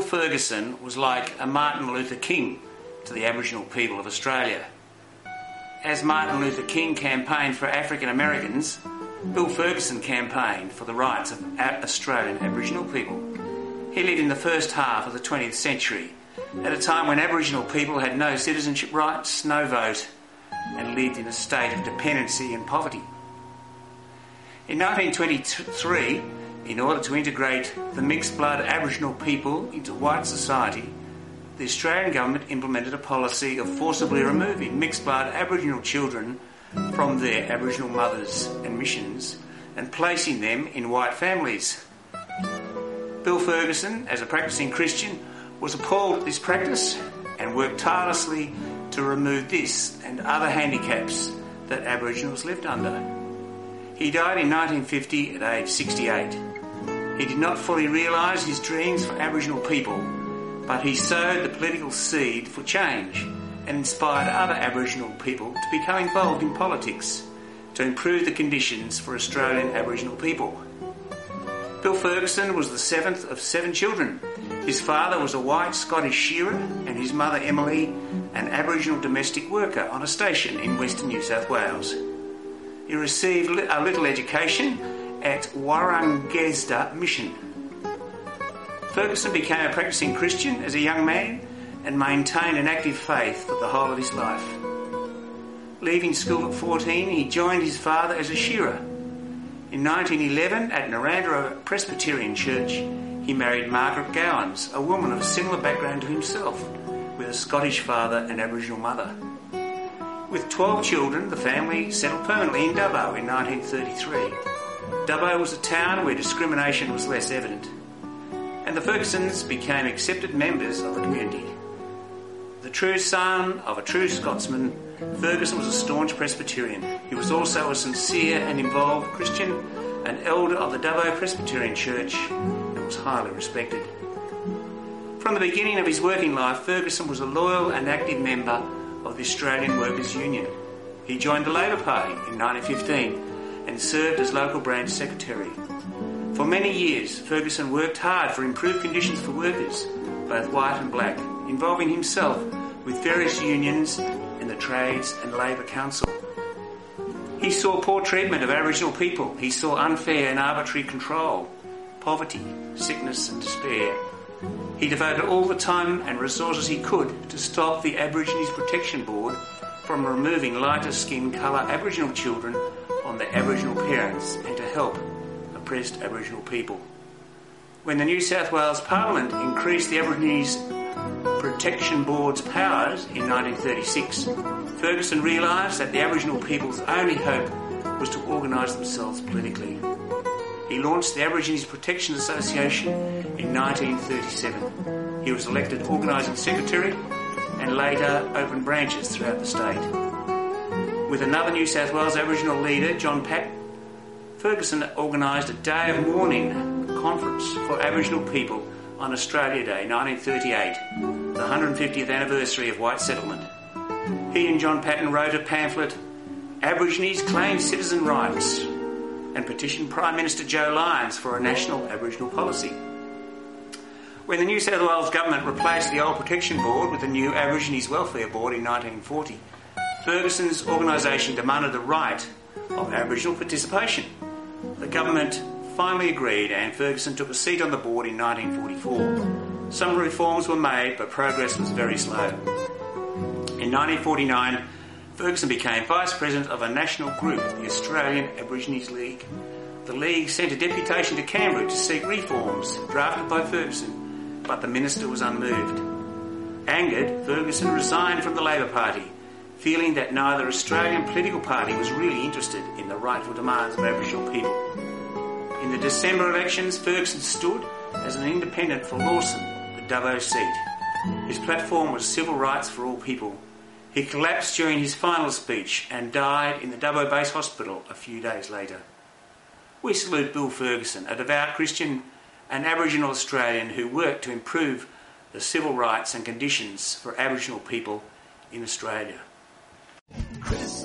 Ferguson was like a Martin Luther King to the Aboriginal people of Australia. As Martin Luther King campaigned for African Americans, Bill Ferguson campaigned for the rights of Australian Aboriginal people. He lived in the first half of the 20th century, at a time when Aboriginal people had no citizenship rights, no vote, and lived in a state of dependency and poverty. In 1923, in order to integrate the mixed-blood Aboriginal people into white society, the Australian government implemented a policy of forcibly removing mixed-blood Aboriginal children from their Aboriginal mothers and missions and placing them in white families. Bill Ferguson, as a practising Christian, was appalled at this practice and worked tirelessly to remove this and other handicaps that Aboriginals lived under. He died in 1950 at age 68. He did not fully realise his dreams for Aboriginal people, but he sowed the political seed for change and inspired other Aboriginal people to become involved in politics to improve the conditions for Australian Aboriginal people. Bill Ferguson was the seventh of 7 children. His father was a white Scottish shearer and his mother Emily an Aboriginal domestic worker on a station in Western New South Wales. He received a little education at Warrangesda Mission. Ferguson became a practising Christian as a young man and maintained an active faith for the whole of his life. Leaving school at 14, he joined his father as a shearer. In 1911, at Narrandera Presbyterian Church, he married Margaret Gowans, a woman of a similar background to himself, with a Scottish father and Aboriginal mother. With 12 children, the family settled permanently in Dubbo in 1933. Dubbo was a town where discrimination was less evident, and the Fergusons became accepted members of the community. The true son of a true Scotsman, Ferguson was a staunch Presbyterian. He was also a sincere and involved Christian, an elder of the Dubbo Presbyterian Church, and was highly respected. From the beginning of his working life, Ferguson was a loyal and active member of the Australian Workers' Union. He joined the Labor Party in 1915 and served as local branch secretary. For many years, Ferguson worked hard for improved conditions for workers, both white and black, involving himself with various unions and the Trades and Labour Council. He saw poor treatment of Aboriginal people. He saw unfair and arbitrary control, poverty, sickness and despair. He devoted all the time and resources he could to stop the Aborigines Protection Board from removing lighter skin colour Aboriginal children on their Aboriginal parents and to help oppressed Aboriginal people. When the New South Wales Parliament increased the Aborigines Protection Board's powers in 1936, Ferguson realised that the Aboriginal people's only hope was to organise themselves politically. He launched the Aborigines Protection Association in 1937. He was elected organising secretary and later opened branches throughout the state. With another New South Wales Aboriginal leader, John Patton, Ferguson organised a day of mourning conference for Aboriginal people on Australia Day 1938, the 150th anniversary of white settlement. He and John Patton wrote a pamphlet, Aborigines Claim Citizen Rights, and petitioned Prime Minister Joe Lyons for a national Aboriginal policy. When the New South Wales government replaced the old Protection Board with the new Aborigines Welfare Board in 1940, Ferguson's organisation demanded the right of Aboriginal participation. The government finally agreed and Ferguson took a seat on the board in 1944. Some reforms were made, but progress was very slow. In 1949, Ferguson became Vice President of a national group, the Australian Aborigines League. The League sent a deputation to Canberra to seek reforms drafted by Ferguson, but the minister was unmoved. Angered, Ferguson resigned from the Labor Party, feeling that neither Australian political party was really interested in the rightful demands of Aboriginal people. In the December elections, Ferguson stood as an independent for Lawson, the Dubbo seat. His platform was civil rights for all people. He collapsed during his final speech and died in the Dubbo Base Hospital a few days later. We salute Bill Ferguson, a devout Christian and Aboriginal Australian who worked to improve the civil rights and conditions for Aboriginal people in Australia.